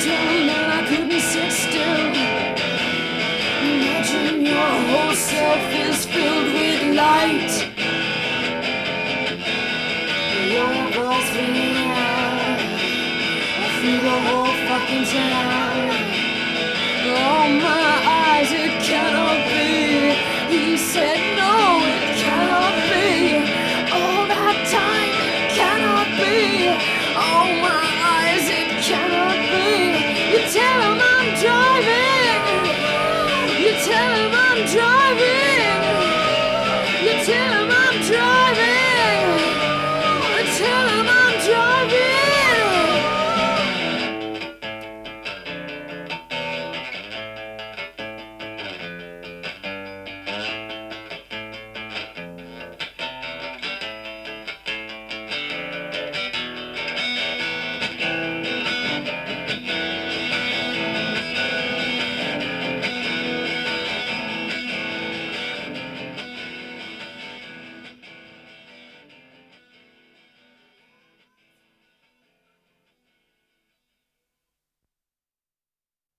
down and I couldn't sit still. Imagine your whole self is filled with light. Your voice ringing out through the whole fucking town. Oh my eyes, it cannot be. He said no.